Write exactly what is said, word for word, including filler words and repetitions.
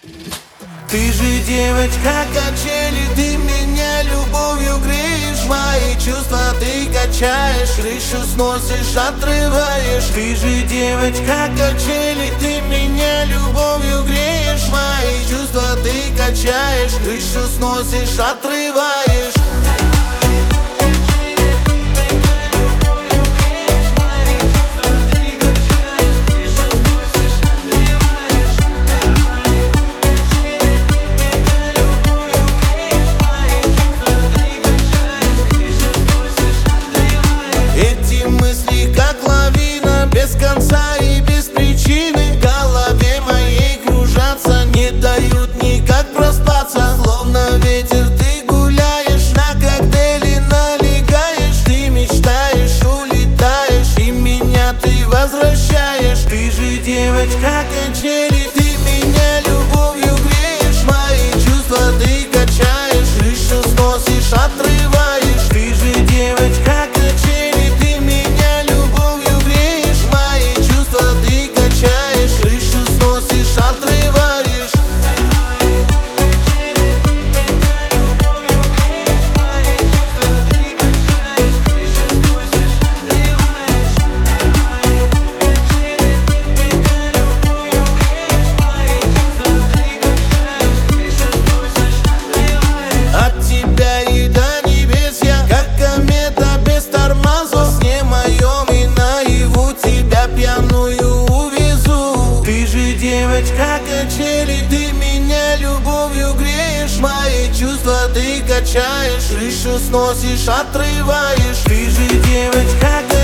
Ты же девочка качели, ты меня любовью греешь. Мои чувства ты качаешь, крышу сносишь, отрываешь. Ты же девочка качели, ты меня любовью греешь. Мои чувства ты качаешь, крышу сносишь, отрываешь. Без конца и без причины в голове моей кружатся, не дают никак проспаться. Словно ветер ты гуляешь, на коктейли налегаешь. Ты мечтаешь, улетаешь, и меня ты возвращаешь. Ты же девочка качели, ты меня любовью греешь. Мои чувства ты качаешь, крышу сносишь, отрываешь. Ты же девочка качели, ты меня любовью греешь. Мои чувства ты качаешь, крышу сносишь, отрываешь. От тебя и до небес я, как комета без тормозов. В сне моем и наяву тебя пьяную увезу. Ты же девочка качели, ты меня любовью греешь. Мои чувства ты качаешь, крышу сносишь, отрываешь. Ты же девочка качели.